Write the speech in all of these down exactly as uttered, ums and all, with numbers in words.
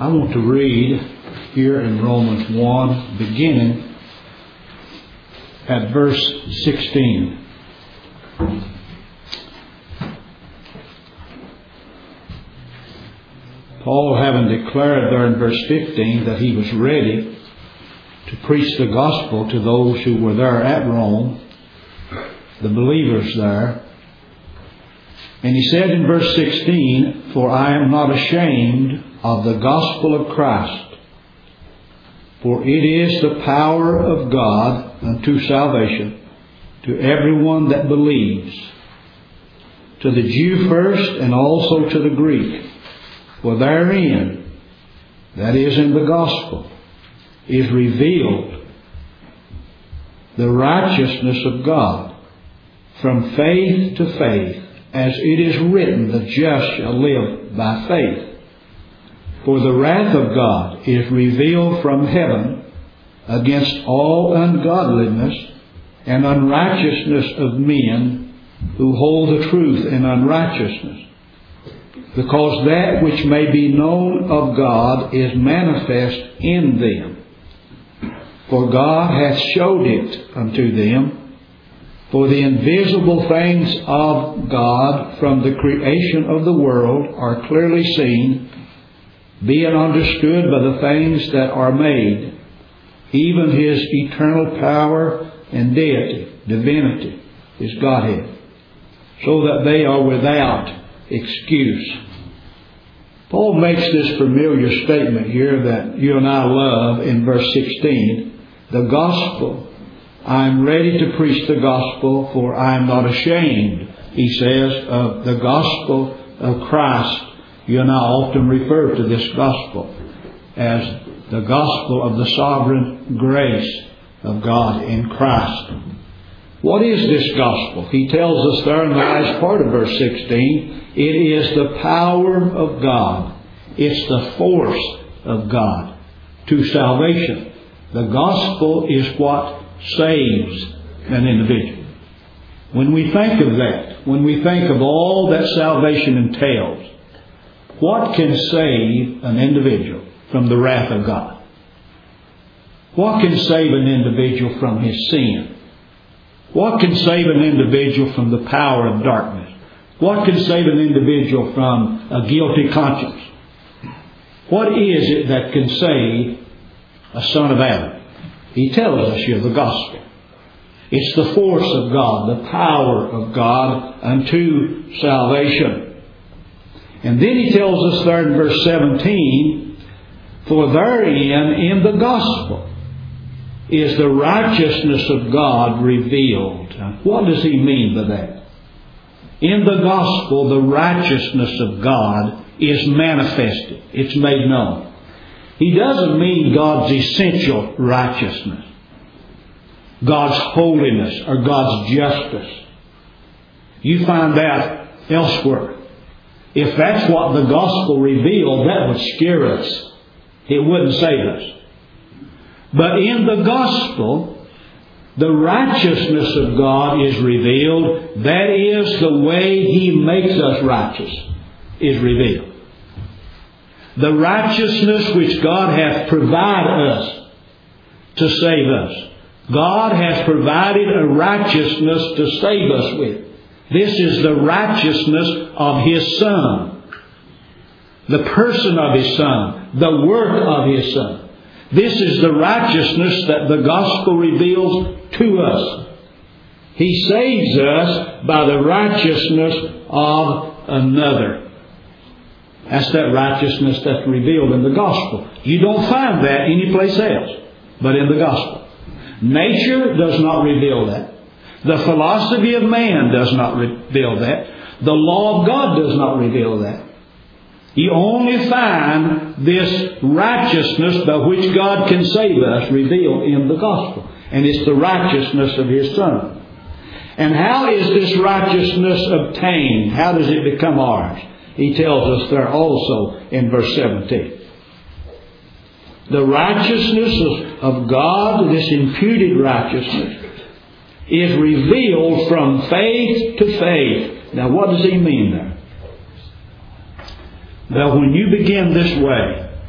I want to read here in Romans one, beginning at verse sixteen. Paul, having declared there in verse fifteen that he was ready to preach the gospel to those who were there at Rome, the believers there, and he said in verse sixteen, "For I am not ashamed of the gospel of Christ, for it is the power of God unto salvation to everyone that believes, to the Jew first and also to the Greek. For therein," that is in the gospel, "is revealed the righteousness of God from faith to faith, as it is written, the just shall live by faith. For the wrath of God is revealed from heaven against all ungodliness and unrighteousness of men who hold the truth in unrighteousness, because that which may be known of God is manifest in them. For God hath showed it unto them. For the invisible things of God from the creation of the world are clearly seen, being understood by the things that are made, even His eternal power and deity, divinity, His Godhead, so that they are without excuse." Paul makes this familiar statement here that you and I love in verse sixteen. The gospel, "I am ready to preach the gospel, for I am not ashamed," he says, "of the gospel of Christ." You and I often refer to this gospel as the gospel of the sovereign grace of God in Christ. What is this gospel? He tells us there in the last part of verse sixteen, it is the power of God. It's the force of God to salvation. The gospel is what saves an individual. When we think of that, when we think of all that salvation entails, what can save an individual from the wrath of God? What can save an individual from his sin? What can save an individual from the power of darkness? What can save an individual from a guilty conscience? What is it that can save a son of Adam? He tells us here the gospel. It's the force of God, the power of God unto salvation. And then he tells us there in verse seventeen, "For therein, in the gospel, is the righteousness of God revealed." Now, what does he mean by that? In the gospel, the righteousness of God is manifested. It's made known. He doesn't mean God's essential righteousness, God's holiness, or God's justice. You find that elsewhere. If that's what the gospel revealed, that would scare us. It wouldn't save us. But in the gospel, the righteousness of God is revealed. That is, the way He makes us righteous is revealed. The righteousness which God hath provided us to save us. God has provided a righteousness to save us with. This is the righteousness of His Son. The person of His Son. The work of His Son. This is the righteousness that the gospel reveals to us. He saves us by the righteousness of another. That's that righteousness that's revealed in the gospel. You don't find that anyplace else but in the gospel. Nature does not reveal that. The philosophy of man does not reveal that. The law of God does not reveal that. You only find this righteousness by which God can save us revealed in the gospel. And it's the righteousness of His Son. And how is this righteousness obtained? How does it become ours? He tells us there also in verse seventeen. The righteousness of God, this imputed righteousness, is revealed from faith to faith. Now what does he mean there? Now when you begin this way,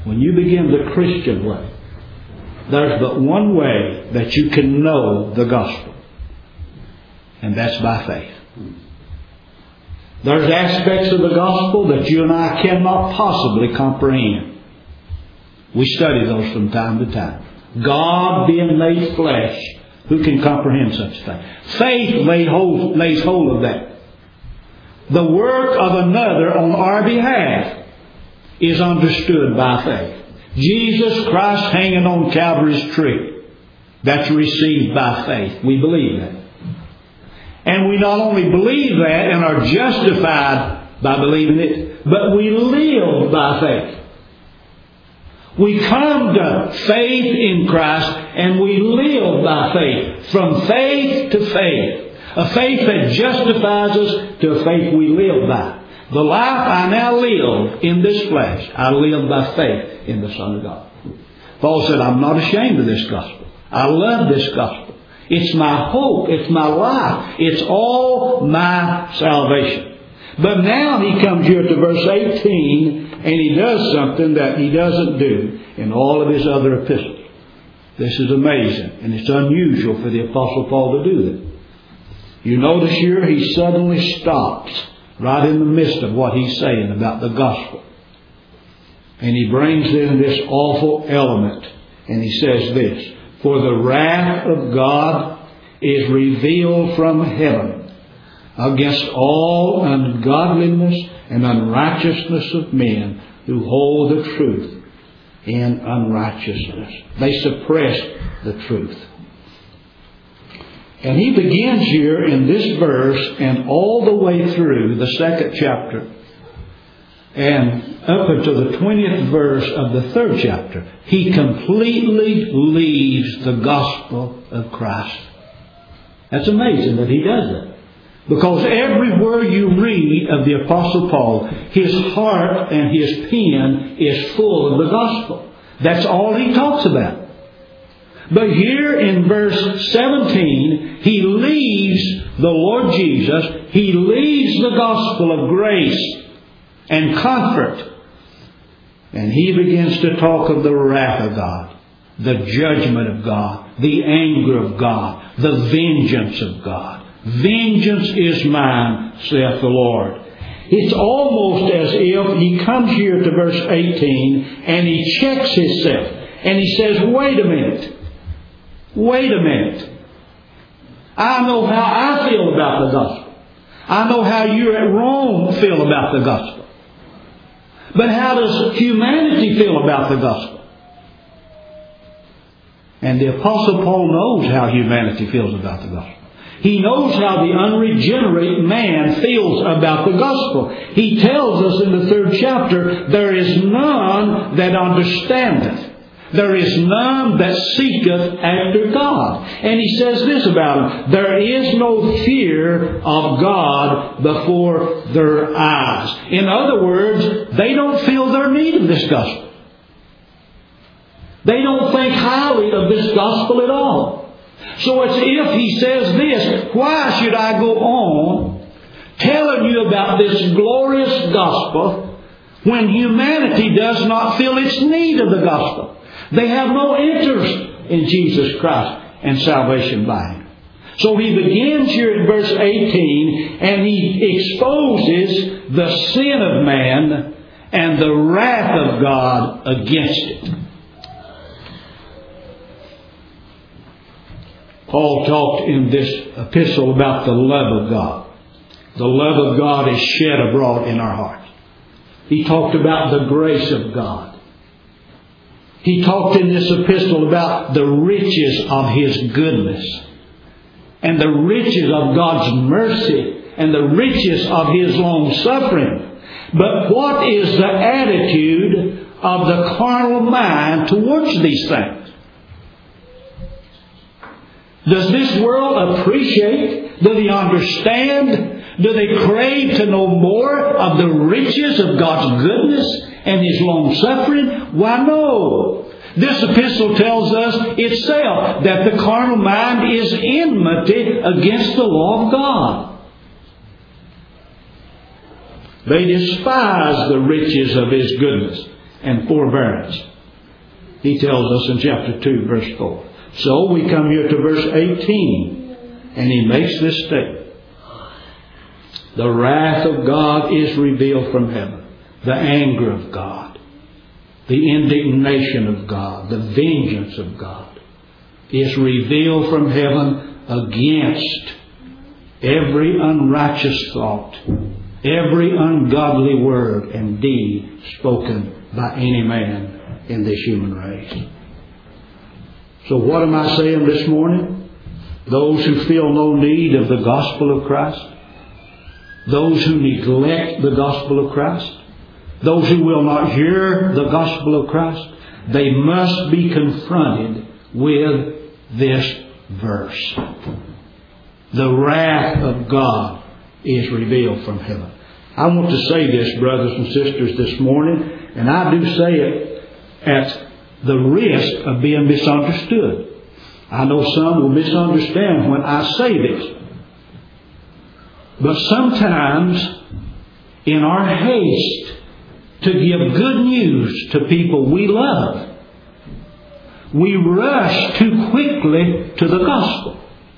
when you begin the Christian way, there's but one way that you can know the gospel, and that's by faith. There's aspects of the gospel that you and I cannot possibly comprehend. We study those from time to time. God being made flesh, who can comprehend such a thing? Faith lays hold, lays hold of that. The work of another on our behalf is understood by faith. Jesus Christ hanging on Calvary's tree, that's received by faith. We believe that. And we not only believe that and are justified by believing it, but we live by faith. We come to faith in Christ and we live by faith. From faith to faith. A faith that justifies us to a faith we live by. The life I now live in this flesh, I live by faith in the Son of God. Paul said, I'm not ashamed of this gospel. I love this gospel. It's my hope. It's my life. It's all my salvation. But now he comes here to verse eighteen and he does something that he doesn't do in all of his other epistles. This is amazing, and it's unusual for the Apostle Paul to do that. You notice here he suddenly stops right in the midst of what he's saying about the gospel. And he brings in this awful element, and he says this, for the wrath of God is revealed from heaven against all ungodliness and unrighteousness of men who hold the truth in unrighteousness. They suppress the truth. And he begins here in this verse and all the way through the second chapter and up until the twentieth verse of the third chapter, he completely leaves the gospel of Christ. That's amazing that he does that. Because everywhere you read of the Apostle Paul, his heart and his pen is full of the gospel. That's all he talks about. But here in verse seventeen, he leaves the Lord Jesus. He leaves the gospel of grace and comfort. And he begins to talk of the wrath of God, the judgment of God, the anger of God, the vengeance of God. Vengeance is mine, saith the Lord. It's almost as if he comes here to verse eighteen and he checks himself. And he says, wait a minute. Wait a minute. I know how I feel about the gospel. I know how you at Rome feel about the gospel. But how does humanity feel about the gospel? And the Apostle Paul knows how humanity feels about the gospel. He knows how the unregenerate man feels about the gospel. He tells us in the third chapter, there is none that understandeth. There is none that seeketh after God. And he says this about him, there is no fear of God before their eyes. In other words, they don't feel their need of this gospel. They don't think highly of this gospel at all. So it's if he says this, why should I go on telling you about this glorious gospel when humanity does not feel its need of the gospel? They have no interest in Jesus Christ and salvation by Him. So he begins here in verse eighteen and he exposes the sin of man and the wrath of God against it. Paul talked in this epistle about the love of God. The love of God is shed abroad in our hearts. He talked about the grace of God. He talked in this epistle about the riches of His goodness and the riches of God's mercy and the riches of His long suffering. But what is the attitude of the carnal mind towards these things? Does this world appreciate? Do they understand? Do they crave to know more of the riches of God's goodness and His long suffering? Why, no. This epistle tells us itself that the carnal mind is enmity against the law of God. They despise the riches of His goodness and forbearance. He tells us in chapter two, verse four. So we come here to verse eighteen, and he makes this statement. The wrath of God is revealed from heaven. The anger of God. The indignation of God. The vengeance of God is revealed from heaven against every unrighteous thought, every ungodly word and deed spoken by any man in this human race. So what am I saying this morning? Those who feel no need of the gospel of Christ, those who neglect the gospel of Christ, those who will not hear the gospel of Christ, they must be confronted with this verse. The wrath of God is revealed from heaven. I want to say this, brothers and sisters, this morning, and I do say it at the risk of being misunderstood. I know some will misunderstand when I say this. But sometimes, in our haste to give good news to people we love, we rush too quickly to the gospel.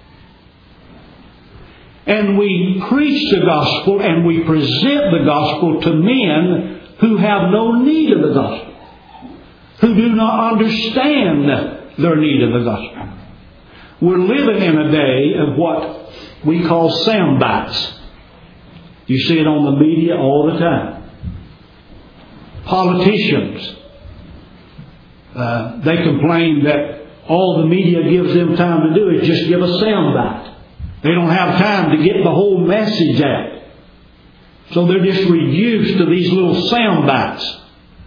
And we preach the gospel and we present the gospel to men who have no need of the gospel, who do not understand their need of the gospel. We're living in a day of what we call sound bites. You see it on the media all the time. Politicians, uh, they complain that all the media gives them time to do is just give a sound bite. They don't have time to get the whole message out. So they're just reduced to these little sound bites.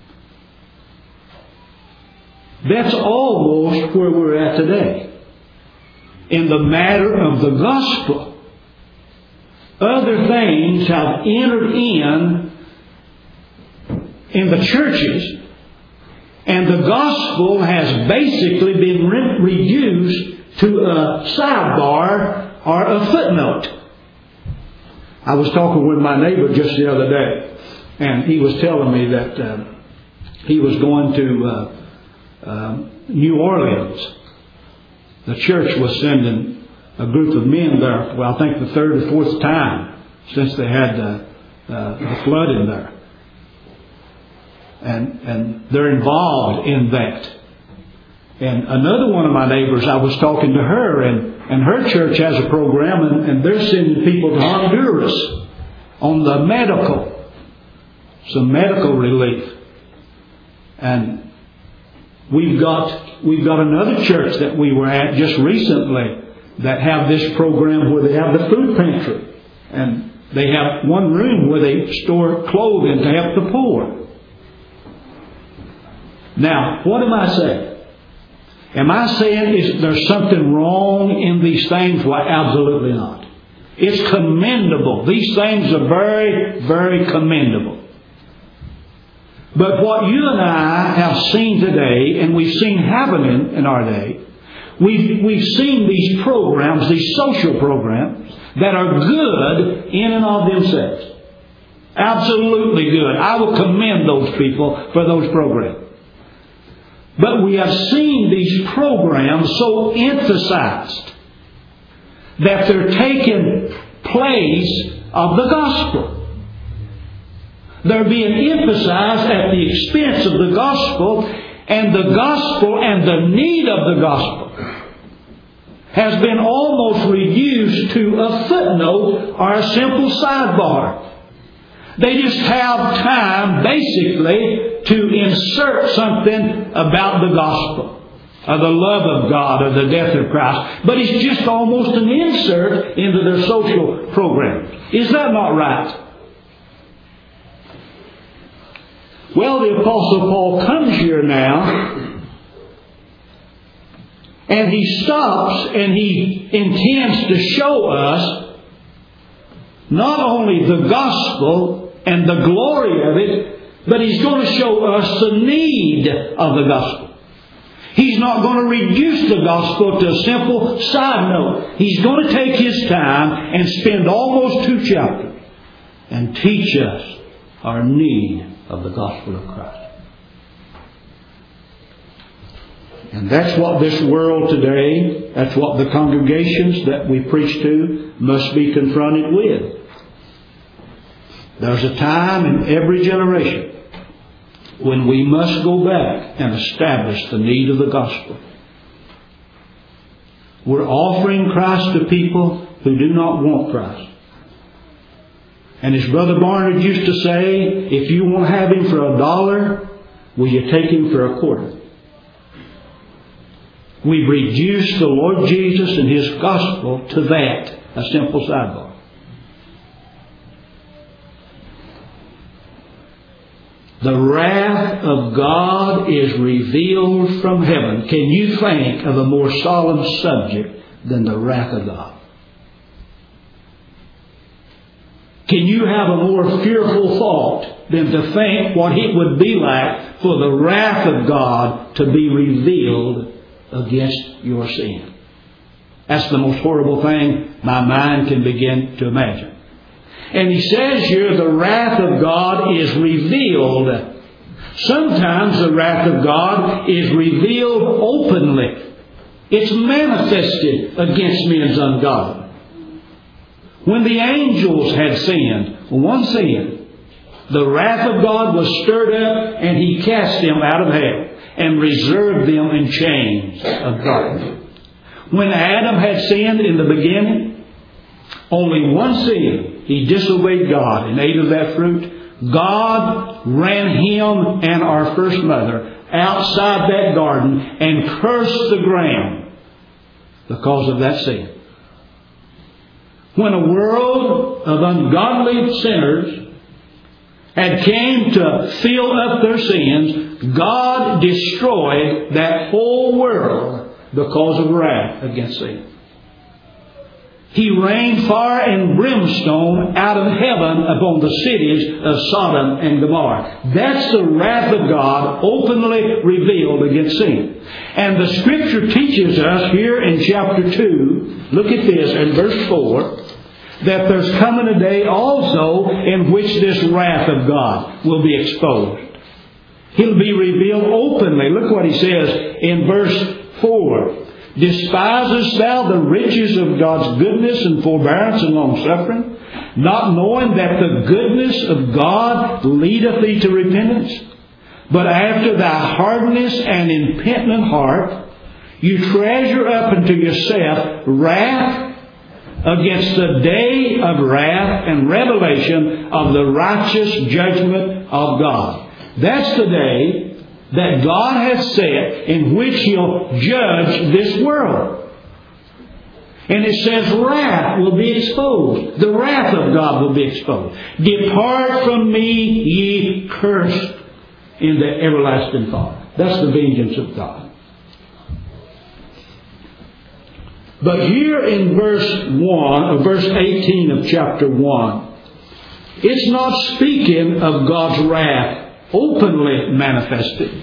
That's almost where we're at today. In the matter of the gospel, other things have entered in in the churches, and the gospel has basically been re- reduced to a sidebar or a footnote. I was talking with my neighbor just the other day, and he was telling me that uh, he was going to uh, uh, New Orleans. The church was sending a group of men there, well, I think the third or fourth time since they had uh, uh, the flood in there. And, and they're involved in that. And another one of my neighbors, I was talking to her, and, and her church has a program, and, and they're sending people to Honduras on the medical, some medical relief. And we've got we've got another church that we were at just recently that have this program where they have the food pantry, and they have one room where they store clothing to help the poor. Now, what am I saying? Am I saying is there's something wrong in these things? Why, absolutely not. It's commendable. These things are very, very commendable. But what you and I have seen today, and we've seen happening in our day, we've, we've seen these programs, these social programs, that are good in and of themselves. Absolutely good. I will commend those people for those programs. But we have seen these programs so emphasized that they're taking place of the gospel. They're being emphasized at the expense of the gospel, and the gospel and the need of the gospel has been almost reduced to a footnote or a simple sidebar. They just have time, basically, to insert something about the gospel, or the love of God, or the death of Christ. But it's just almost an insert into their social program. Is that not right? Well, the Apostle Paul comes here now, and he stops and he intends to show us not only the gospel and the glory of it, but he's going to show us the need of the gospel. He's not going to reduce the gospel to a simple side note. He's going to take his time and spend almost two chapters and teach us our need of the gospel of Christ. And that's what this world today, that's what the congregations that we preach to must be confronted with. There's a time in every generation when we must go back and establish the need of the gospel. We're offering Christ to people who do not want Christ. And as Brother Barnard used to say, if you want to have Him for a dollar, will you take Him for a quarter? We've reduced the Lord Jesus and His gospel to that, a simple sidebar. The wrath of God is revealed from heaven. Can you think of a more solemn subject than the wrath of God? Can you have a more fearful thought than to think what it would be like for the wrath of God to be revealed against your sin? That's the most horrible thing my mind can begin to imagine. And he says here, the wrath of God is revealed. Sometimes the wrath of God is revealed openly. It's manifested against men's ungodly. When the angels had sinned, one sin, the wrath of God was stirred up and He cast them out of hell and reserved them in chains of darkness. When Adam had sinned in the beginning, only one sin. He disobeyed God and ate of that fruit. God ran him and our first mother outside that garden and cursed the ground because of that sin. When a world of ungodly sinners had came to fill up their sins, God destroyed that whole world because of wrath against sin. He rained fire and brimstone out of heaven upon the cities of Sodom and Gomorrah. That's the wrath of God openly revealed against sin. And the Scripture teaches us here in chapter two, look at this in verse four, that there's coming a day also in which this wrath of God will be exposed. He'll be revealed openly. Look what he says in verse four. Despisest thou the riches of God's goodness and forbearance and longsuffering, not knowing that the goodness of God leadeth thee to repentance? But after thy hardness and impenitent heart, you treasure up unto yourself wrath against the day of wrath and revelation of the righteous judgment of God. That's the day that God has set in which He'll judge this world. And it says wrath will be exposed. The wrath of God will be exposed. Depart from me, ye cursed, into everlasting fire. That's the vengeance of God. But here in verse one, or verse eighteen of chapter one, it's not speaking of God's wrath openly manifested,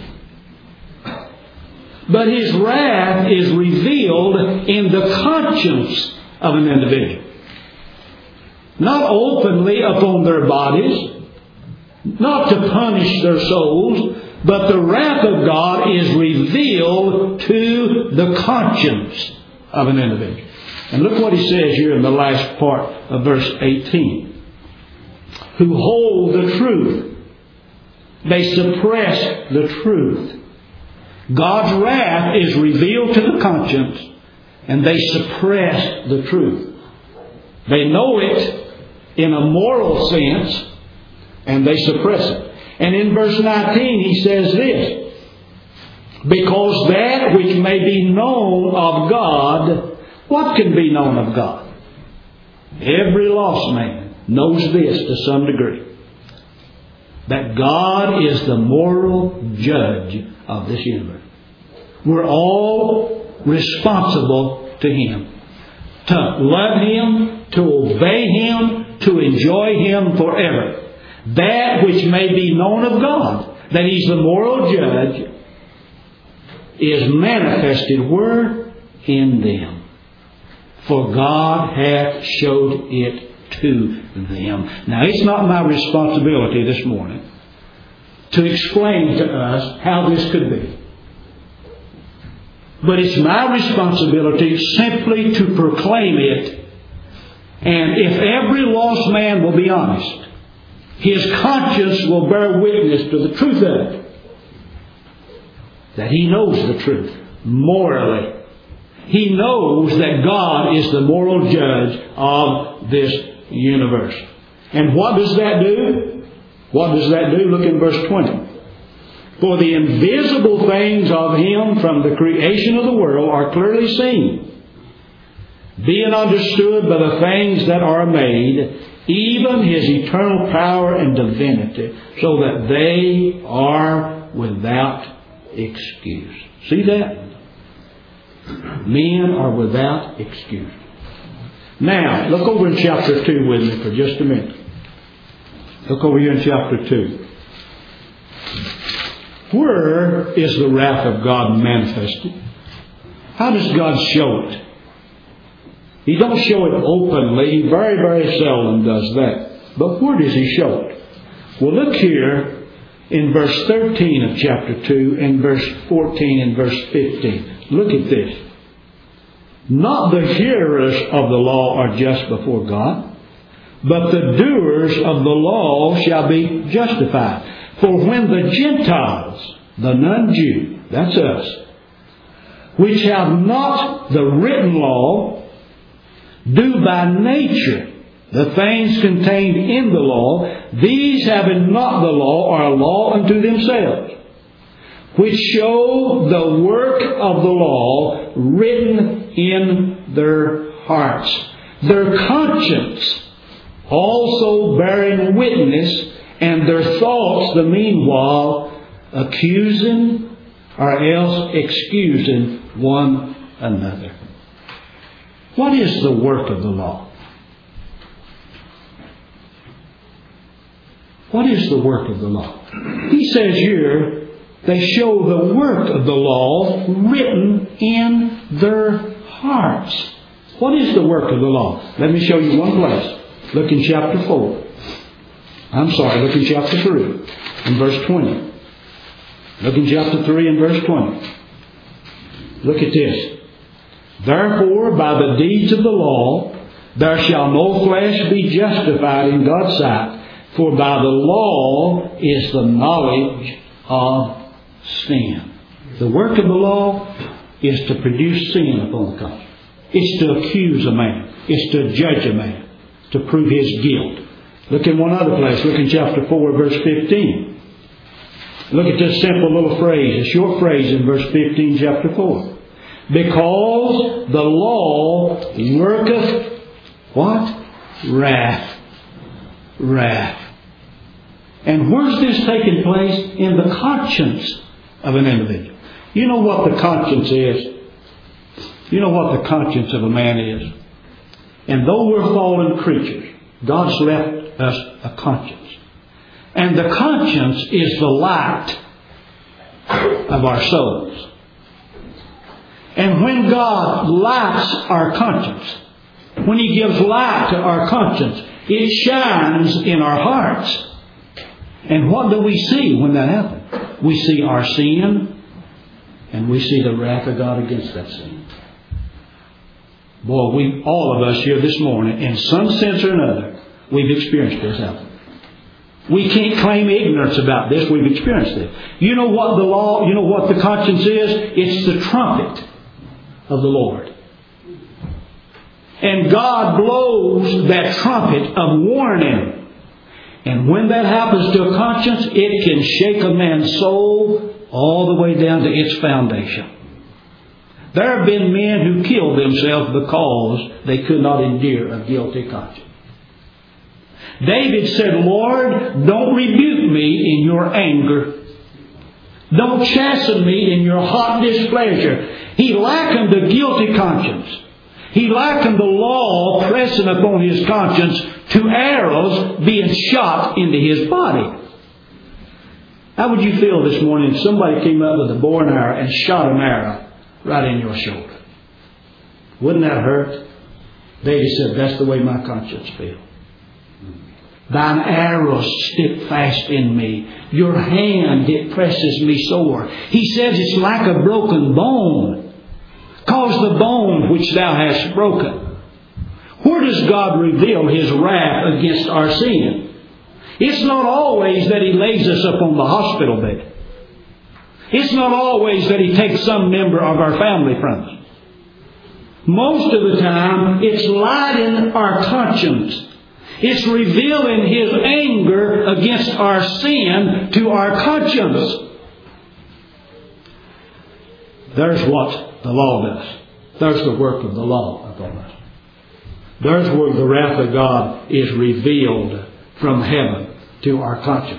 but His wrath is revealed in the conscience of an individual. Not openly upon their bodies, not to punish their souls, but the wrath of God is revealed to the conscience of an individual. And look what he says here in the last part of verse eighteen. Who hold the truth. They suppress the truth. God's wrath is revealed to the conscience, and they suppress the truth. They know it in a moral sense, and they suppress it. And in verse nineteen he says this, because that which may be known of God, what can be known of God? Every lost man knows this to some degree. That God is the moral judge of this universe. We're all responsible to Him. To love Him, to obey Him, to enjoy Him forever. That which may be known of God, that He's the moral judge, is manifested where? In them. For God hath showed it to them. Now, it's not my responsibility this morning to explain to us how this could be. But it's my responsibility simply to proclaim it. And if every lost man will be honest, his conscience will bear witness to the truth of it. That he knows the truth morally. He knows that God is the moral judge of this universe. And what does that do? What does that do? Look in verse twenty. For the invisible things of Him from the creation of the world are clearly seen, being understood by the things that are made, even His eternal power and divinity, so that they are without excuse. See that? Men are without excuse. Now, look over in chapter two with me for just a minute. Look over here in chapter two. Where is the wrath of God manifested? How does God show it? He don't show it openly. He very, very seldom does that. But where does He show it? Well, look here in verse thirteen of chapter two and verse fourteen and verse fifteen. Look at this. Not the hearers of the law are just before God, but the doers of the law shall be justified. For when the Gentiles, the non-Jew, that's us, which have not the written law, do by nature the things contained in the law, these having not the law are a law unto themselves, which show the work of the law written in their hearts, their conscience also bearing witness, and their thoughts the meanwhile accusing or else excusing one another. What is the work of the law? What is the work of the law? He says here, they show the work of the law written in their hearts. What is the work of the law? Let me show you one place. Look in chapter four. I'm sorry, look in chapter three and verse twenty. Look in chapter three and verse twenty. Look at this. Therefore, by the deeds of the law, there shall no flesh be justified in God's sight, for by the law is the knowledge of sin. The work of the law is to produce sin upon the conscience. It's to accuse a man. It's to judge a man, to prove his guilt. Look in one other place. Look in chapter four, verse fifteen. Look at this simple little phrase, a short phrase in verse fifteen, chapter four. Because the law worketh what? Wrath. Wrath. And where's this taking place? In the conscience of an individual. You know what the conscience is? You know what the conscience of a man is? And though we're fallen creatures, God's left us a conscience. And the conscience is the light of our souls. And when God lights our conscience, when He gives light to our conscience, it shines in our hearts. And what do we see when that happens? We see our sin, and we see the wrath of God against that sin. Boy, we, all of us here this morning, in some sense or another, we've experienced this happen. We can't claim ignorance about this. We've experienced it. You know what the law, you know what the conscience is? It's the trumpet of the Lord. And God blows that trumpet of warning. And when that happens to a conscience, it can shake a man's soul all the way down to its foundation. There have been men who killed themselves because they could not endure a guilty conscience. David said, Lord, don't rebuke me in your anger. Don't chasten me in your hot displeasure. He likened a guilty conscience. He likened the law pressing upon his conscience to arrows being shot into his body. How would you feel this morning if somebody came up with a bow and arrow and shot an arrow right in your shoulder? Wouldn't that hurt? David said, that's the way my conscience feels. Thine arrows stick fast in me. Your hand, it presses me sore. He says it's like a broken bone. Cause the bone which thou hast broken. Where does God reveal His wrath against our sin? It's not always that He lays us up on the hospital bed. It's not always that He takes some member of our family from us. Most of the time, it's lighting our conscience. It's revealing His anger against our sin to our conscience. There's what the law does. There's the work of the law upon us. There's where the wrath of God is revealed from heaven to our conscience.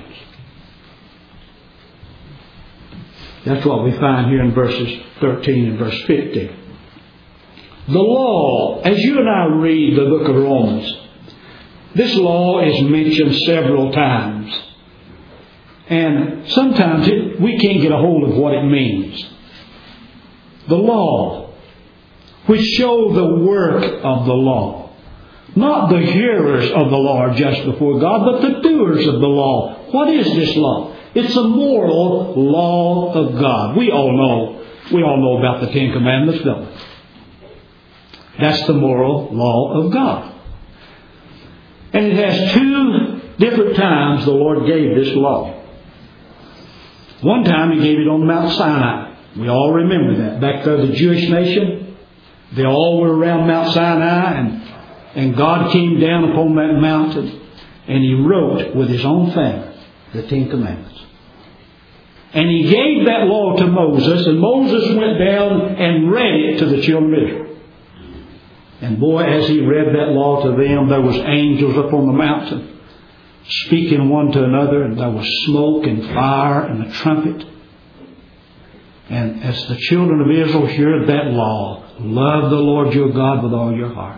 That's what we find here in verses thirteen and verse fifteen. The law, as you and I read the book of Romans, this law is mentioned several times. And sometimes it, we can't get a hold of what it means. The law, which show the work of the law. Not the hearers of the law are just before God, but the doers of the law. What is this law? It's a moral law of God. We all know, we all know about the Ten Commandments, don't we? That's the moral law of God. And it has two different times the Lord gave this law. One time He gave it on Mount Sinai. We all remember that. Back there, the Jewish nation, they all were around Mount Sinai, and, and God came down upon that mountain, and He wrote with His own finger the Ten Commandments. And He gave that law to Moses, and Moses went down and read it to the children of Israel. And boy, as he read that law to them, there was angels up on the mountain speaking one to another, and there was smoke and fire and a trumpet. And as the children of Israel heard that law, love the Lord your God with all your heart.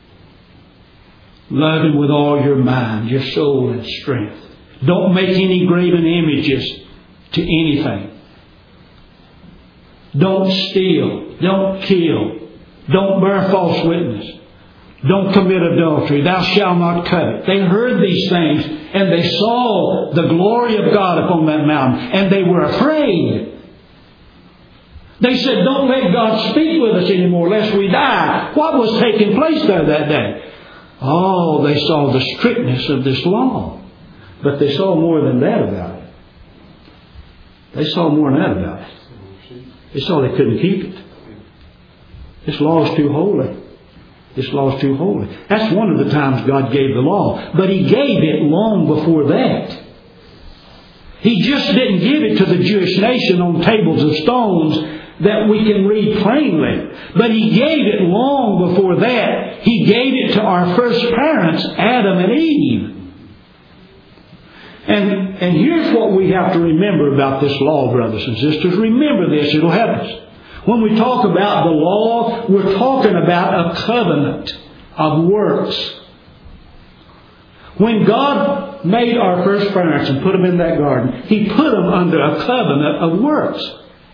Love Him with all your mind, your soul and strength. Don't make any graven images to anything. Don't steal. Don't kill. Don't bear false witness. Don't commit adultery. Thou shalt not covet. They heard these things and they saw the glory of God upon that mountain, and they were afraid. They said, don't let God speak with us anymore lest we die. What was taking place there that day? Oh, they saw the strictness of this law. But they saw more than that about it. They saw more than that about it. They saw they couldn't keep it. This law is too holy. This law is too holy. That's one of the times God gave the law. But He gave it long before that. He just didn't give it to the Jewish nation on tables of stones that we can read plainly. But He gave it long before that. He gave it to our first parents, Adam and Eve. And, and here's what we have to remember about this law, brothers and sisters. Remember this, it'll help us. When we talk about the law, we're talking about a covenant of works. When God made our first parents and put them in that garden, He put them under a covenant of works.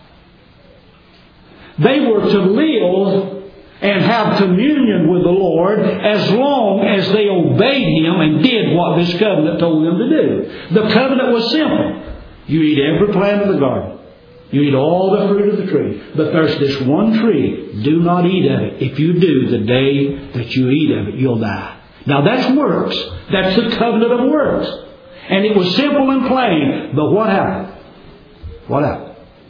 They were to live and have communion with the Lord as long as they obeyed Him and did what this covenant told them to do. The covenant was simple. You eat every plant of the garden. You eat all the fruit of the tree. But there's this one tree. Do not eat of it. If you do, the day that you eat of it, you'll die. Now that's works. That's the covenant of works. And it was simple and plain. But what happened? What happened?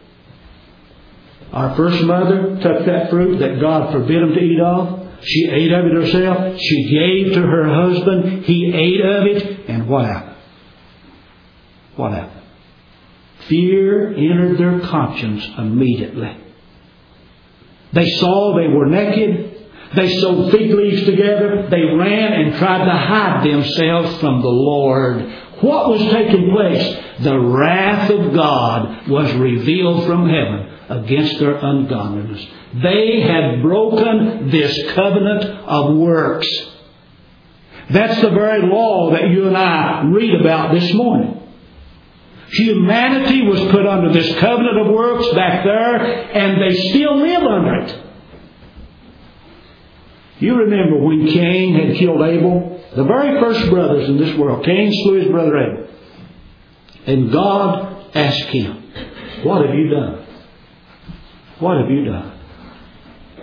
Our first mother took that fruit that God forbid them to eat of. She ate of it herself. She gave to her husband. He ate of it. And what happened? What happened? Fear entered their conscience immediately. They saw they were naked. They sewed fig leaves together. They ran and tried to hide themselves from the Lord. What was taking place? The wrath of God was revealed from heaven against their ungodliness. They had broken this covenant of works. That's the very law that you and I read about this morning. Humanity was put under this covenant of works back there, and they still live under it. You remember when Cain had killed Abel? The very first brothers in this world. Cain slew his brother Abel. And God asked him, what have you done? What have you done?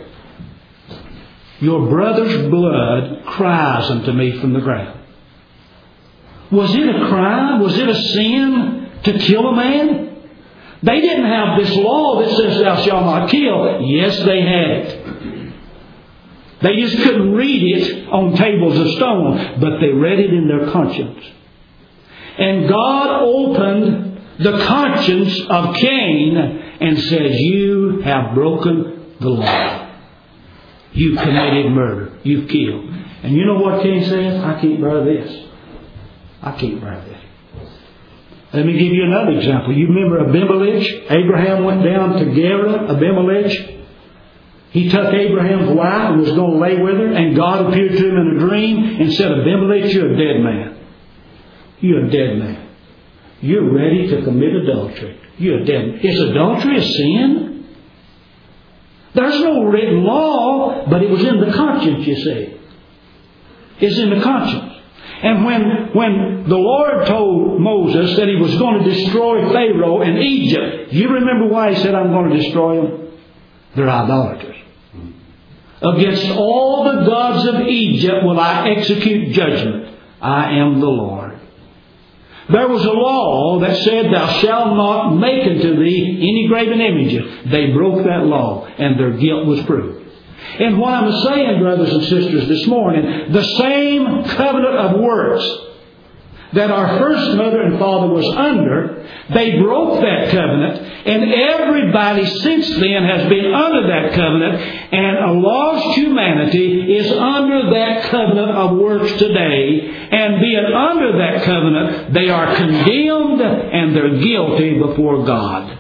Your brother's blood cries unto me from the ground. Was it a crime? Was it a sin to kill a man? They didn't have this law that says thou shalt not kill. Yes, they had it. They just couldn't read it on tables of stone, but they read it in their conscience. And God opened the conscience of Cain and said, you have broken the law. You committed murder. You've killed. And you know what Cain says? I can't bear this. I can't bear this. Let me give you another example. You remember Abimelech? Abraham went down to Gerar, Abimelech. He took Abraham's wife and was going to lay with her. And God appeared to him in a dream and said, Abimelech, you're a dead man. You're a dead man. You're ready to commit adultery. You're a dead man. Is adultery a sin? There's no written law, but it was in the conscience, you see. It's in the conscience. And when, when the Lord told Moses that He was going to destroy Pharaoh in Egypt, you remember why He said, I'm going to destroy them? They're idolaters. Against all the gods of Egypt will I execute judgment. I am the Lord. There was a law that said, thou shalt not make unto thee any graven images. They broke that law, and their guilt was proved. And what I'm saying, brothers and sisters, this morning, the same covenant of works that our first mother and father was under, they broke that covenant, and everybody since then has been under that covenant, and a lost humanity is under that covenant of works today, and being under that covenant, they are condemned and they're guilty before God.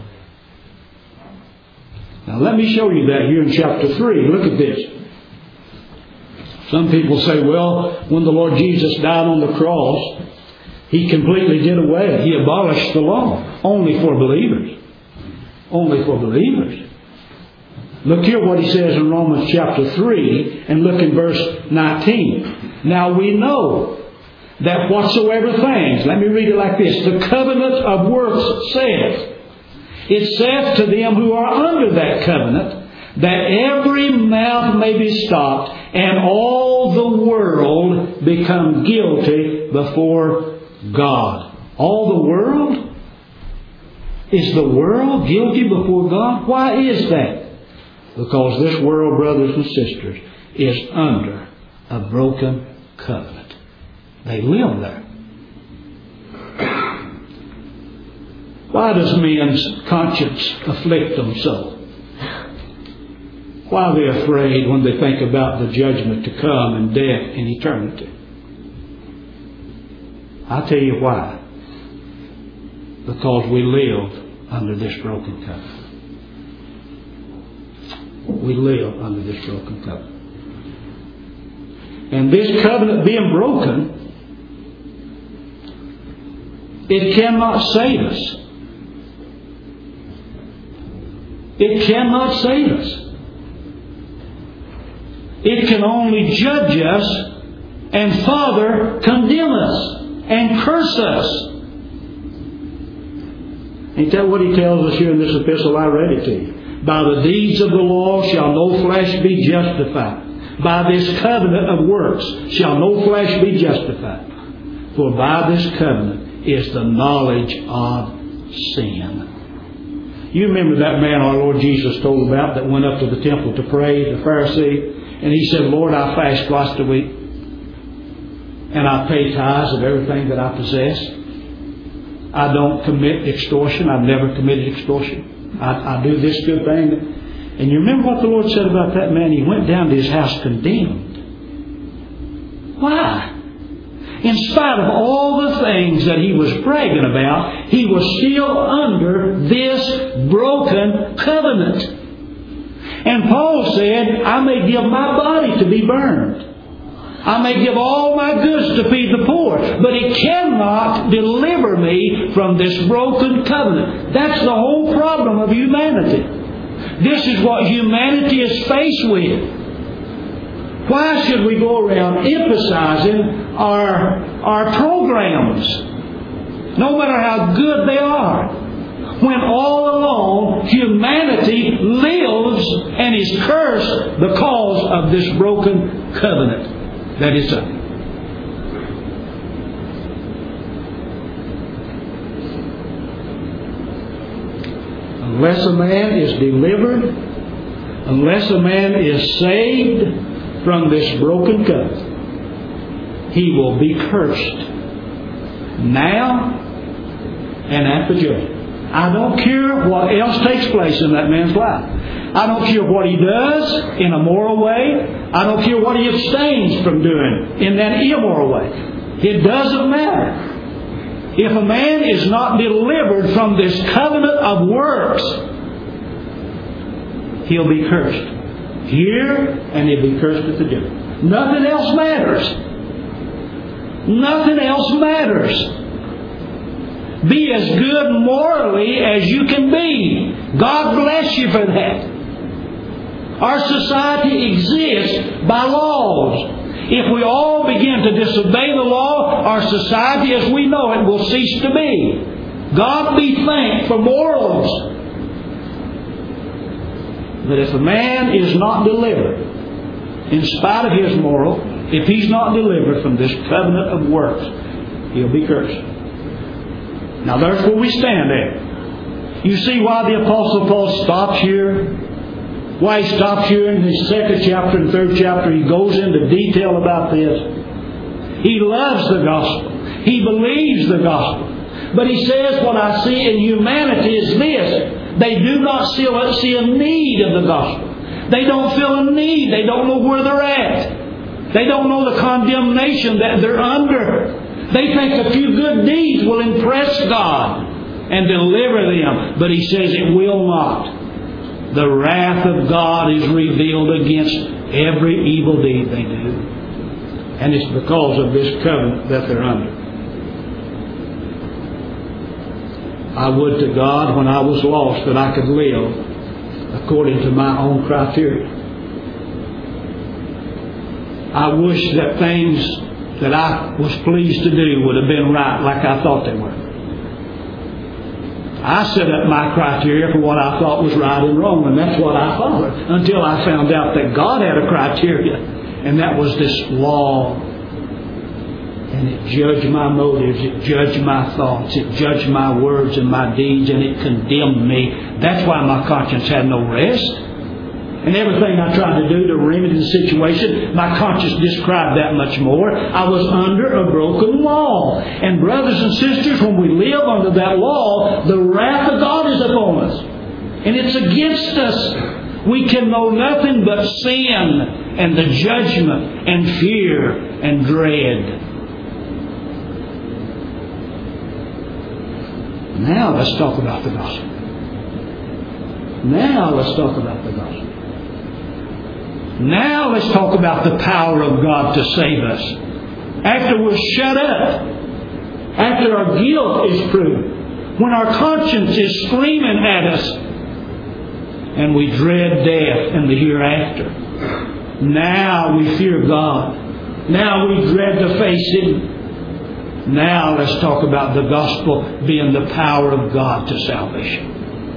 Now let me show you that here in chapter three. Look at this. Some people say, well, when the Lord Jesus died on the cross, He completely did away. He abolished the law. Only for believers. Only for believers. Look here what He says in Romans chapter three, and look in verse nineteen. Now we know that whatsoever things, let me read it like this, the covenant of works says, it saith to them who are under that covenant, that every mouth may be stopped, and all the world become guilty before God. All the world? Is the world guilty before God? Why is that? Because this world, brothers and sisters, is under a broken covenant. They live there. Why does men's conscience afflict them so? Why are they afraid when they think about the judgment to come and death and eternity? I'll tell you why. Because we live under this broken covenant. We live under this broken covenant. And this covenant being broken, it cannot save us. It cannot save us. It can only judge us and further condemn us and curse us. Ain't that what He tells us here in this epistle? I read it to you. By the deeds of the law shall no flesh be justified. By this covenant of works shall no flesh be justified. For by this covenant is the knowledge of sin. You remember that man our Lord Jesus told about that went up to the temple to pray, the Pharisee, and he said, Lord, I fast twice a week, and I pay tithes of everything that I possess. I don't commit extortion. I've never committed extortion. I, I do this good thing. And you remember what the Lord said about that man? He went down to his house condemned. Why? In spite of all the things that he was bragging about, he was still under this broken covenant. And Paul said, I may give my body to be burned. I may give all my goods to feed the poor, but He cannot deliver me from this broken covenant. That's the whole problem of humanity. This is what humanity is faced with. Why should we go around emphasizing our, our programs, no matter how good they are, when all along humanity lives is and is cursed because of this broken covenant that is under. Unless a man is delivered, unless a man is saved from this broken covenant, he will be cursed now and at the judgment. I don't care what else takes place in that man's life. I don't care what he does in a moral way. I don't care what he abstains from doing in that immoral way. It doesn't matter. If a man is not delivered from this covenant of works, he'll be cursed here and he'll be cursed at the judgment. Nothing else matters. Nothing else matters. Be as good morally as you can be. God bless you for that. Our society exists by laws. If we all begin to disobey the law, our society as we know it will cease to be. God be thanked for morals. But if a man is not delivered, in spite of his moral, if he's not delivered from this covenant of works, he'll be cursed. Now there's where we stand at. You see why the Apostle Paul stops here? Why he stops here in his second chapter and third chapter. He goes into detail about this. He loves the gospel. He believes the gospel. But he says, what I see in humanity is this. They do not see a need of the gospel. They don't feel a need. They don't know where they're at. They don't know the condemnation that they're under. They think a few good deeds will impress God and deliver them. But he says it will not. The wrath of God is revealed against every evil deed they do. And it's because of this covenant that they're under. I would to God when I was lost that I could live according to my own criteria. I wish that things that I was pleased to do would have been right like I thought they were. I set up my criteria for what I thought was right and wrong, and that's what I followed until I found out that God had a criteria, and that was this law. And it judged my motives, it judged my thoughts, it judged my words and my deeds, and it condemned me. That's why my conscience had no rest. And everything I tried to do to remedy the situation, my conscience described that much more. I was under a broken law. And brothers and sisters, when we live under that law, the wrath of God is upon us. And it's against us. We can know nothing but sin and the judgment and fear and dread. Now let's talk about the gospel. Now let's talk about the gospel. Now let's talk about the power of God to save us. After we're shut up, after our guilt is proved, when our conscience is screaming at us, and we dread death and the hereafter. Now we fear God. Now we dread to face Him. Now let's talk about the gospel being the power of God to salvation.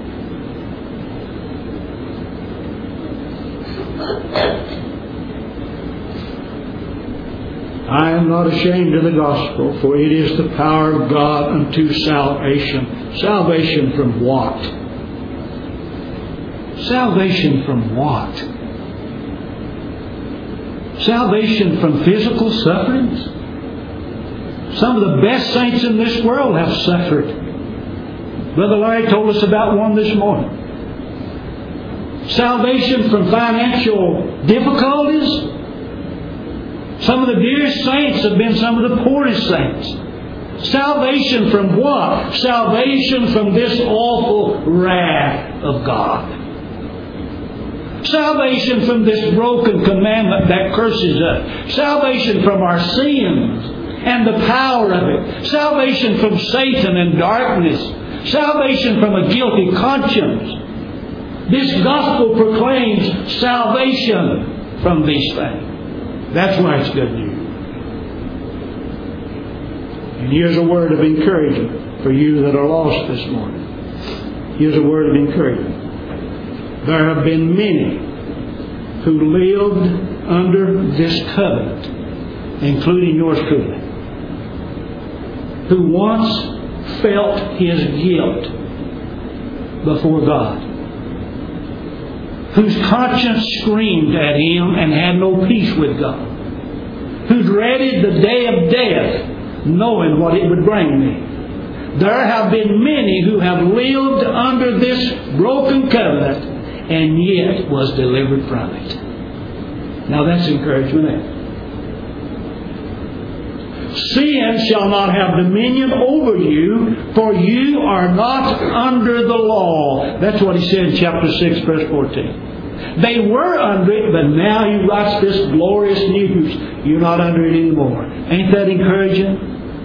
I am not ashamed of the gospel, for it is the power of God unto salvation. Salvation from what? Salvation from what? Salvation from physical sufferings? Some of the best saints in this world have suffered. Brother Larry told us about one this morning. Salvation from financial difficulties? Some of the dearest saints have been some of the poorest saints. Salvation from what? Salvation from this awful wrath of God. Salvation from this broken commandment that curses us. Salvation from our sins and the power of it. Salvation from Satan and darkness. Salvation from a guilty conscience. This gospel proclaims salvation from these things. That's why it's good news. And here's a word of encouragement for you that are lost this morning. Here's a word of encouragement. there have been many who lived under this covenant, including yours truly, who once felt his guilt before God, whose conscience screamed at him and had no peace with God, who dreaded the day of death, knowing what it would bring me. There have been many who have lived under this broken covenant and yet was delivered from it. Now that's encouragement. Sin shall not have dominion over you, for you are not under the law. That's what he said in chapter six, verse fourteen. They were under it, but now he writes this glorious news. You're not under it anymore. Ain't that encouraging?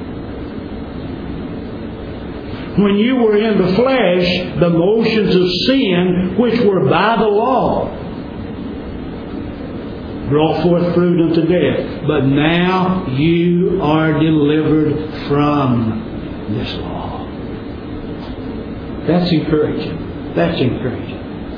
When you were in the flesh, the motions of sin, which were by the law, brought forth fruit unto death. But now you are delivered from this law. That's encouraging. That's encouraging.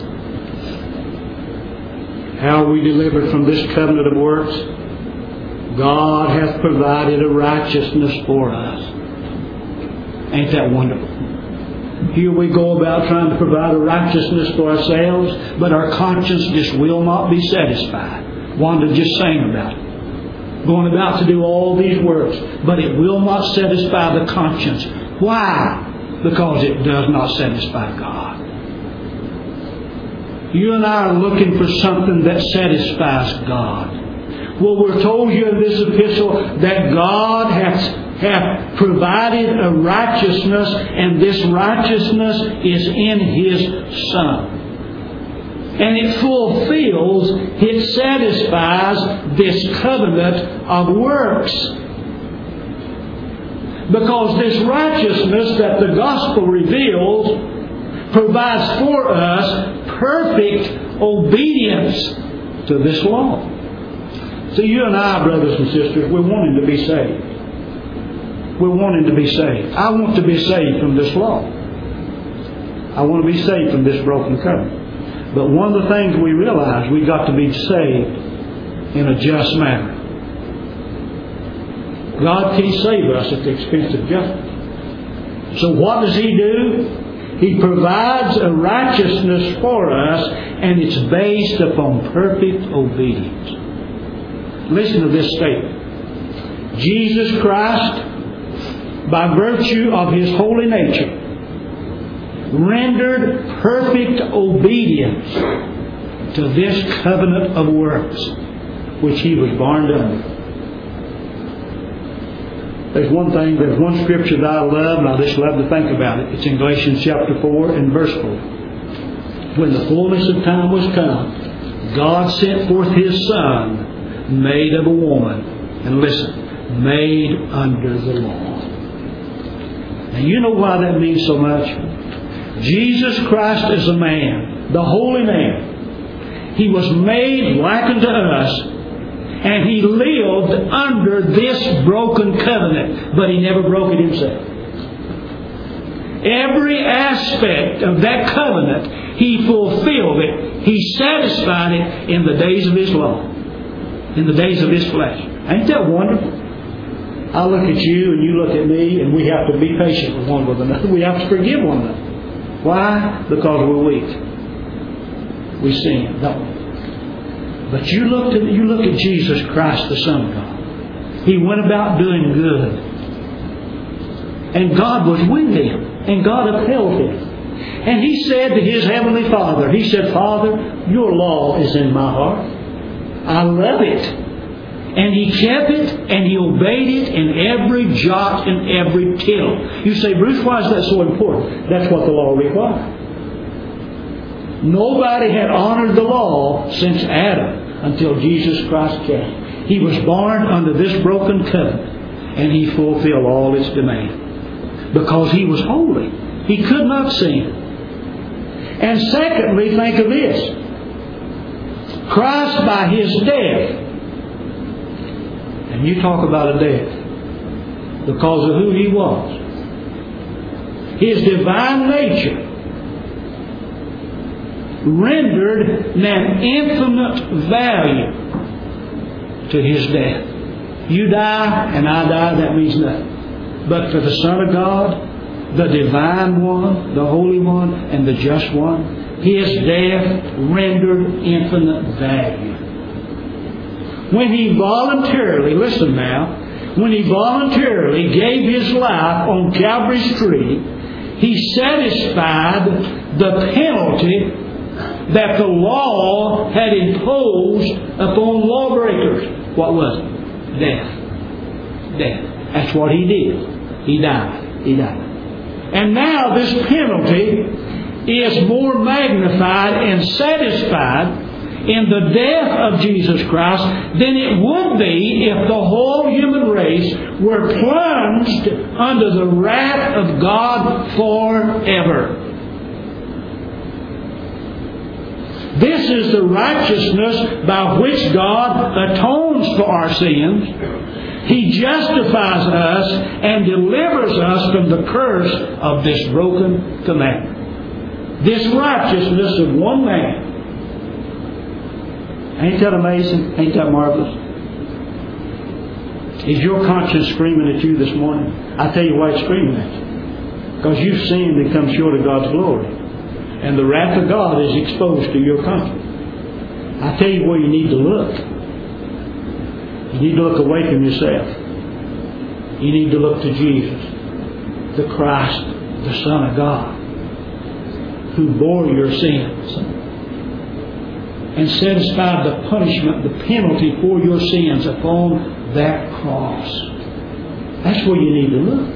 How are we delivered from this covenant of works? God hath provided a righteousness for us. Ain't that wonderful? Here we go about trying to provide a righteousness for ourselves, but our conscience just will not be satisfied. Wanda just sang about it. Going about to do all these works, but it will not satisfy the conscience. Why? Because it does not satisfy God. You and I are looking for something that satisfies God. Well, we're told here in this epistle that God has have provided a righteousness, and this righteousness is in His Son. And it fulfills, it satisfies this covenant of works. Because this righteousness that the gospel reveals provides for us perfect obedience to this law. So you and I, brothers and sisters, we're wanting to be saved. We're wanting to be saved. I want to be saved from this law. I want to be saved from this broken covenant. But one of the things we realize, we've got to be saved in a just manner. God can't save us at the expense of justice. So what does He do? He provides a righteousness for us, and it's based upon perfect obedience. Listen to this statement. Jesus Christ, by virtue of His holy nature, rendered perfect obedience to this covenant of works which He was born under. There's one thing, there's one scripture that I love, and I just love to think about it. It's in Galatians chapter four and verse four. When the fullness of time was come, God sent forth His Son, made of a woman, and listen, made under the law. And you know why that means so much? Jesus Christ is a man, the holy man. He was made like unto us, and He lived under this broken covenant, but He never broke it Himself. Every aspect of that covenant, He fulfilled it. He satisfied it in the days of His law, in the days of His flesh. Ain't that wonderful? I look at you and you look at me, and we have to be patient with one with another. We have to forgive one another. Why? Because we're weak. We sin, don't we? But you look at you look at Jesus Christ, the Son of God. He went about doing good, and God was with Him, and God upheld Him. And He said to His Heavenly Father, He said, Father, Your law is in my heart. I love it. And He kept it, and He obeyed it in every jot and every tittle. You say, Bruce, why is that so important? That's what the law required. Nobody had honored the law since Adam until Jesus Christ came. He was born under this broken covenant, and He fulfilled all its demand. Because He was holy. He could not sin. And secondly, think of this. Christ, by His death, and you talk about a death because of who He was, His divine nature rendered an infinite value to His death. You die and I die, that means nothing. But for the Son of God, the Divine One, the Holy One, and the Just One, His death rendered infinite value. When He voluntarily, listen now, when He voluntarily gave His life on Calvary's tree, He satisfied the penalty that the law had imposed upon lawbreakers. What was it? Death. Death. That's what He did. He died. He died. And now this penalty is more magnified and satisfied in the death of Jesus Christ than it would be if the whole human race were plunged under the wrath of God forever. This is the righteousness by which God atones for our sins. He justifies us and delivers us from the curse of this broken commandment. This righteousness of one man. Ain't that amazing? Ain't that marvelous? Is your conscience screaming at you this morning? I tell you why it's screaming at you. Because you've sinned and come short of God's glory. And the wrath of God is exposed to your conscience. I tell you where you need to look. You need to look away from yourself. You need to look to Jesus, the Christ, the Son of God, who bore your sins and satisfied the punishment, the penalty for your sins upon that cross. That's where you need to look.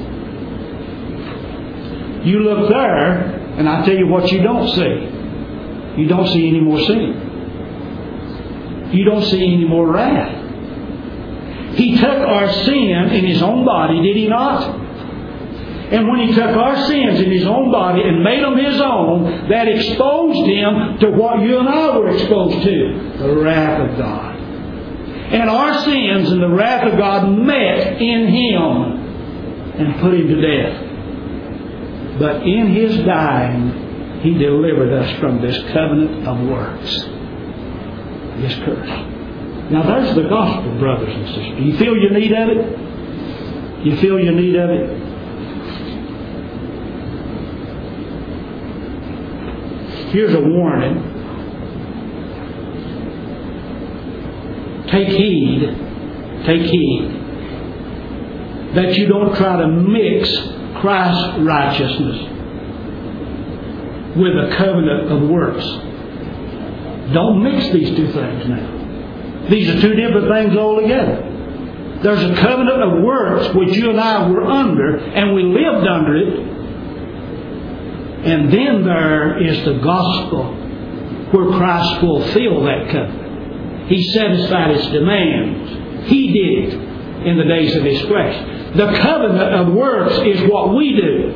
You look there, and I tell you what you don't see. You don't see any more sin. You don't see any more wrath. He took our sin in His own body, did He not? And when He took our sins in His own body and made them His own, that exposed Him to what you and I were exposed to, the wrath of God. And our sins and the wrath of God met in Him and put Him to death. But in His dying, He delivered us from this covenant of works, this curse. Now there's the gospel, brothers and sisters. Do you feel your need of it? You feel your need of it? Here's a warning. Take heed, take heed that you don't try to mix Christ's righteousness with a covenant of works. Don't mix these two things now. These are two different things altogether. There's a covenant of works which you and I were under, and we lived under it. And then there is the gospel where Christ fulfilled that covenant. He satisfied its demands. He did it in the days of His flesh. The covenant of works is what we do.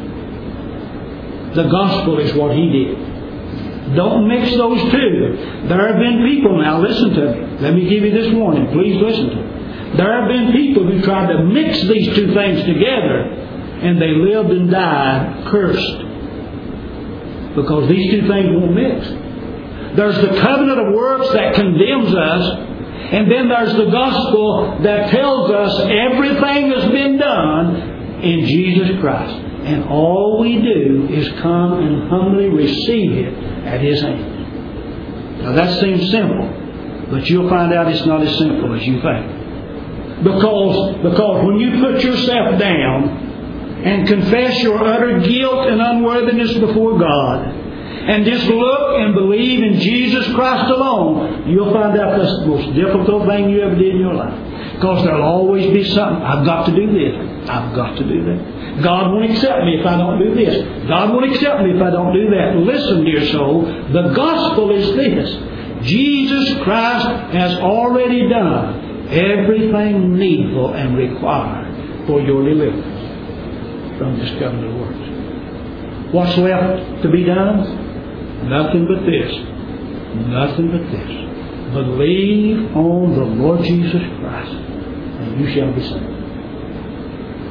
The gospel is what He did. Don't mix those two. There have been people, now listen to me. Let me give you this warning. Please listen to me. There have been people who tried to mix these two things together, and they lived and died cursed. Because these two things won't mix. There's the covenant of works that condemns us, and then there's the gospel that tells us everything has been done in Jesus Christ. And all we do is come and humbly receive it at His hand. Now that seems simple, but you'll find out it's not as simple as you think. Because, because when you put yourself down and confess your utter guilt and unworthiness before God, and just look and believe in Jesus Christ alone, you'll find out that's the most difficult thing you ever did in your life. Because there'll always be something. I've got to do this. I've got to do that. God won't accept me if I don't do this. God won't accept me if I don't do that. Listen, dear soul, the gospel is this. Jesus Christ has already done everything needful and required for your deliverance from this covenant of works. What's left to be done? Nothing but this. Nothing but this. Believe on the Lord Jesus Christ, and you shall be saved.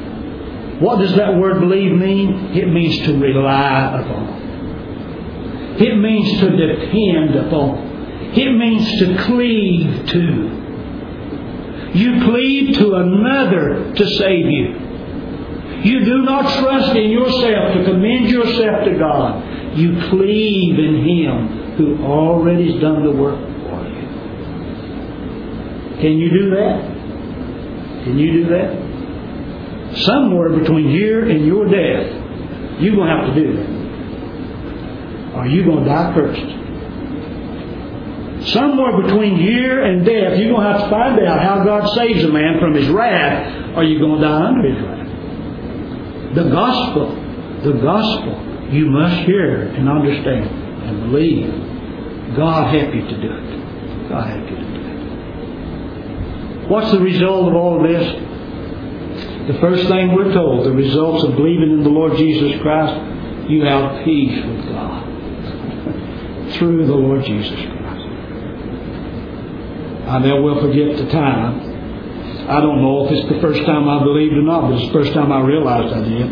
What does that word believe mean? It means to rely upon. It means to depend upon. It means to cleave to. You cleave to another to save you. You do not trust in yourself to commend yourself to God. You cleave in Him who already has done the work for you. Can you do that? Can you do that? Somewhere between here and your death, you're going to have to do that. Or you're going to die first. Somewhere between here and death, you're going to have to find out how God saves a man from his wrath, or you're going to die under his wrath. The gospel, the gospel, you must hear and understand and believe. God help you to do it. God help you to do it. What's the result of all of this? The first thing we're told, the results of believing in the Lord Jesus Christ, you have peace with God through the Lord Jesus Christ. I never will forget the time. I don't know if it's the first time I believed or not, but it's the first time I realized I did.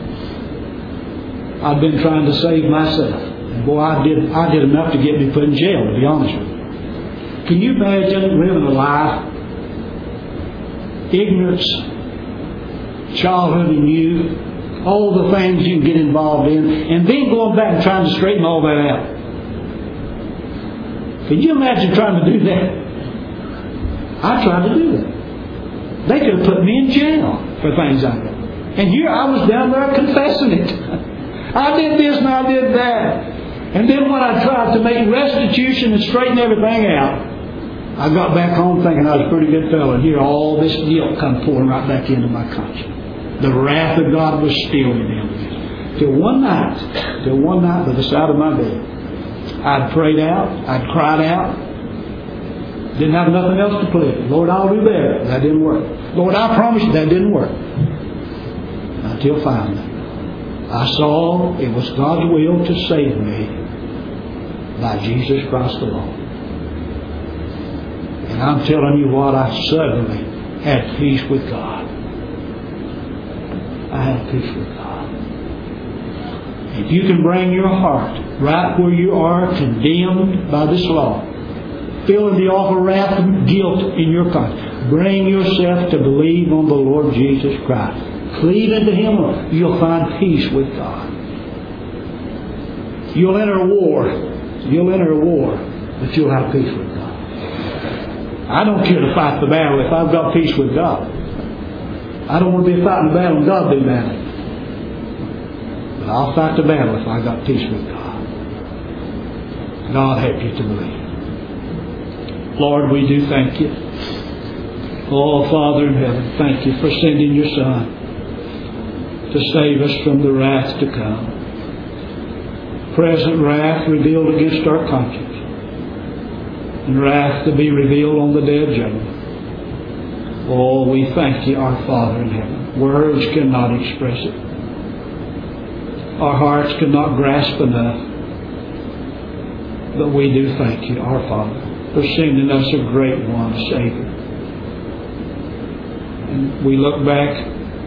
I've been trying to save myself. And boy, I did I did enough to get me put in jail, to be honest with you. Can you imagine living a life, ignorance, childhood and youth, all the things you can get involved in, and then going back and trying to straighten all that out? Can you imagine trying to do that? I tried to do that. They could have put me in jail for things I did. And here I was down there confessing it. I did this and I did that. And then when I tried to make restitution and straighten everything out, I got back home thinking I was a pretty good fellow. And here all this guilt come pouring right back into my conscience. The wrath of God was still in me. Till one night, till one night by the side of my bed, I'd prayed out, I'd cried out, didn't have nothing else to plead. Lord, I'll do better. That didn't work. Lord, I promise you that didn't work. Until finally, I saw it was God's will to save me by Jesus Christ alone. And I'm telling you what, I suddenly had peace with God. I had peace with God. If you can bring your heart right where you are, condemned by this law, feeling the awful wrath and guilt in your conscience, bring yourself to believe on the Lord Jesus Christ. Cleave into Him. You'll find peace with God. You'll enter a war. You'll enter a war, but you'll have peace with God. I don't care to fight the battle if I've got peace with God. I don't want to be fighting the battle and God be mad. But I'll fight the battle if I've got peace with God. God help you to believe. Lord, we do thank you. Oh, Father in heaven, thank you for sending your Son to save us from the wrath to come. Present wrath revealed against our conscience, and wrath to be revealed on the day of judgment. Oh, we thank you, our Father in heaven. Words cannot express it. Our hearts cannot grasp enough. But we do thank you, our Father, for sending us a great one, a Savior. And we look back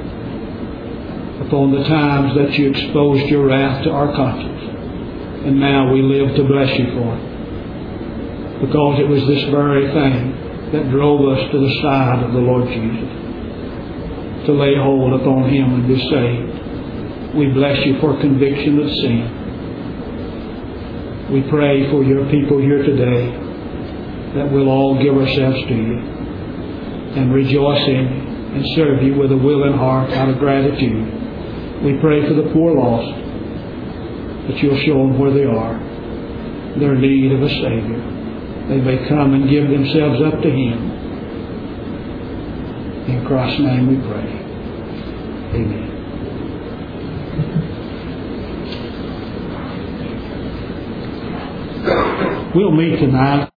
upon the times that you exposed your wrath to our conscience. And now we live to bless you for it. Because it was this very thing that drove us to the side of the Lord Jesus, to lay hold upon Him and be saved. We bless you for conviction of sin. We pray for your people here today, that we'll all give ourselves to you and rejoice in you and serve you with a willing heart out of gratitude. We pray for the poor lost, that you'll show them where they are, their need of a Savior. They may come and give themselves up to Him. In Christ's name we pray. Amen. We'll meet tonight.